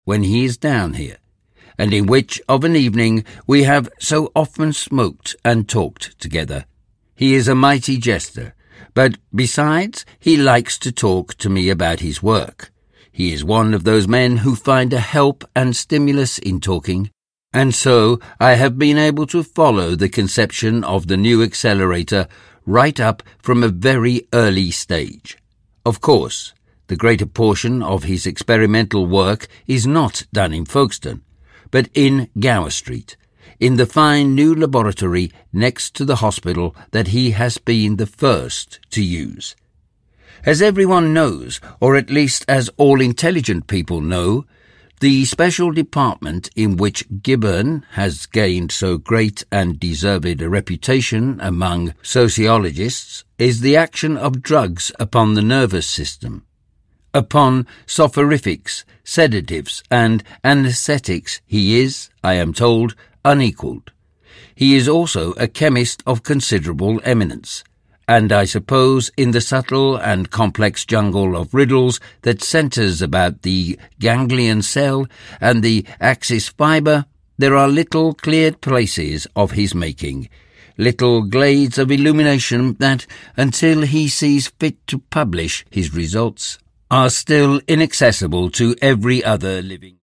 when he is down here, and in which of an evening we have so often smoked and talked together. He is a mighty jester, but besides he likes to talk to me about his work. He is one of those men who find a help and stimulus in talking, and so I have been able to follow the conception of the new accelerator right up from a very early stage. Of course, the greater portion of his experimental work is not done in Folkestone, but in Gower Street, in the fine new laboratory next to the hospital that he has been the first to use. As everyone knows, or at least as all intelligent people know, the special department in which Gibbon has gained so great and deserved a reputation among sociologists is the action of drugs upon the nervous system. Upon soporifics, sedatives, and anaesthetics he is, I am told, unequalled. He is also a chemist of considerable eminence, and I suppose in the subtle and complex jungle of riddles that centres about the ganglion cell and the axis fibre, there are little cleared places of his making, little glades of illumination that, until he sees fit to publish his results, are still inaccessible to every other living